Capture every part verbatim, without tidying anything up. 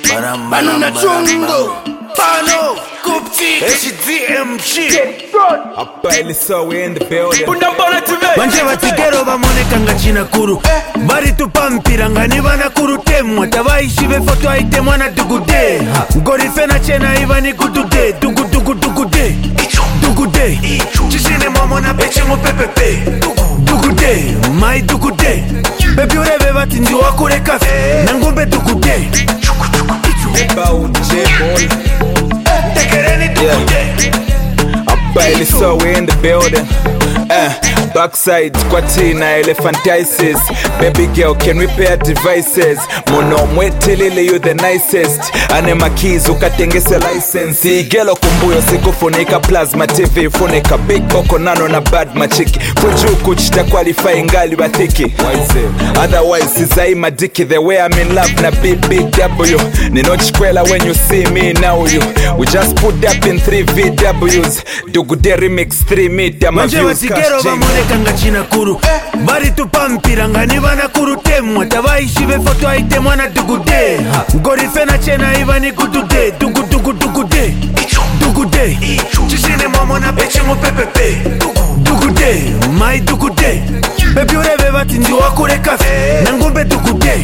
Banana chungo Pano Kupti H D M G Apparently so we in the building. Banje batigero bamoneka nga china kuru Bari tupampira nga nibana kuru temwa Tabaishi befoto aitemwa na dugude Ngorife na chena iba ni kudude Dugu dugu dugude Dugude Chishine momo na peche mo pepepe Dugude Mai dugude Bebi urebe bati ndi wakure kafe Nangumbe dugude Eba uje boy. Tekereni dugude Apparently so we in the building. Uh, backside, squattina, elephantiasis. Baby girl, can repair devices. Mono mwetelele, you the nicest. Ane makiz, ukatengese license. Igelo kumbuyo, siku funika plasma T V. Funika big boko nano na bad machiki. Fuju kuchita qualify ngali bathiki. Otherwise, izai madiki. The way I'm in love na big big W. Nino chikwela when you see me now you. We just put up in three V Ws. Dugude remix three meter my views. Gero bamoneka nga china kuru Bari tupampira nga nibana kuru temwa Tabaishi befoto aitemwa na dugude Ngorife na chena iba ni kudude Dugu dugu dugude Dugude Chishine momo na peche mo pepepe Dugude Mai dugude Bebi urebe bati ndi wakure kafe Nangumbe dugude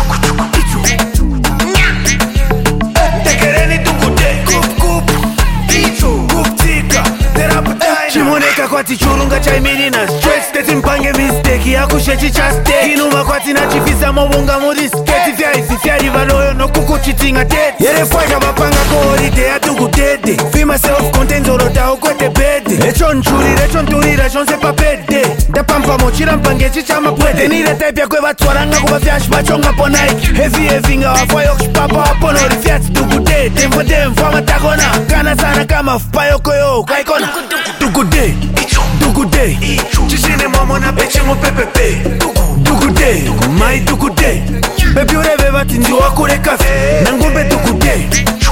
Tekereni dugude Kup kup Itu Kuptika Terapatai Chimoneka kwati churunga chaimini na stress Teti mpange mistake ya kushechi cha stake Inuma kwati na chifisa mobunga muri sketi Fya isi fya rivaloyo no kuku chitinga tete Yere fwaja bapanga kohorite ya tuku tete Fima self-content zorota ukwete bede Echon churi, rechon turi, rechon sepa pede Da pampa mochira mpange chicha mapwede Nire type ya kwe batwaranga kuba fyash bachonga po Nike Heavy heavy nga wafwayo kshpapa wapono Rifyati tuku tete, mfo demfo amatagona Kana sana kama fupayo koyo, kaikona Dugude, dugude Chishine momo na peche mo pepepe Dugude, mai dugude Bebi urebe bati ndi wakure kafe Nangumbe dugude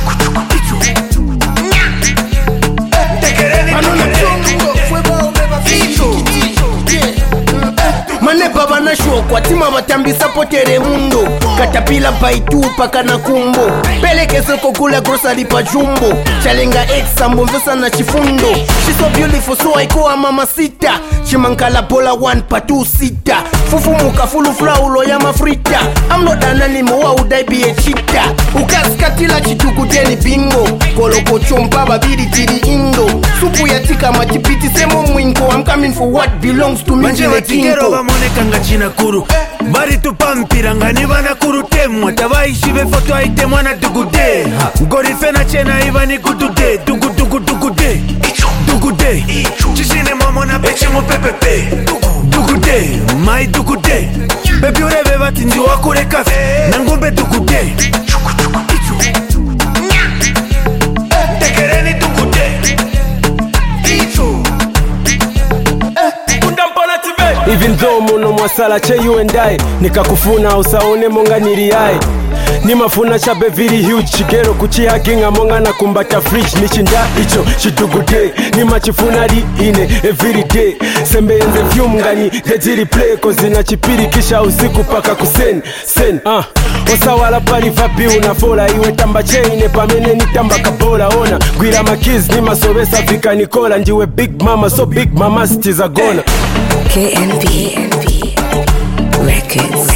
Tekereni Mane baba na shokwa tima batambisa potere mundo Katapila paitu paka na kumbo Peleke soko kula grocery pa jumbo Chalenga exambo mvesa na chifundo She's so beautiful so aikoa mama sita Chimankala pola one pa two sita Fufu muka fulu flaulo ya mafrita I'm not an animal wa udai be a cheetah Ukaskatila chitukuteni bingo Koloko chompa babidi tiri indo Supu ya tika matipiti semo mwinko I'm coming for what belongs to me. Banje batigero bamoneka nga china kuru Bari tupampira nga nibana kuru temwa Tabaishi befoto aitemwa na dugude Ngorife na chena iba ni kudude Dugu dugu dugude Dugude Chishine momo na peche mo pepepe Dugude Mai dugude Bebi urebe bati ndi wakure kafe Nangumbe dugude Tekereni dugude Itu Even though muno mwasala che you and I Nikakufuna usaone monga niriai Nimafuna chabe very huge Chigero kuchihaginga monga na kumbata fridge Nichinda icho chidugude Nimachifuna li ine every day Sembe enze vyum ngani Dejiri play Kozi na chipiri kisha usiku paka kusen Sen ah Osa wala pali vapi unafola Iwe tamba chaine pamene ni tamba kabola Ona gwira makiz ni masobesa vika nikola Njiwe big mama so big mama stiza gona K N B Records.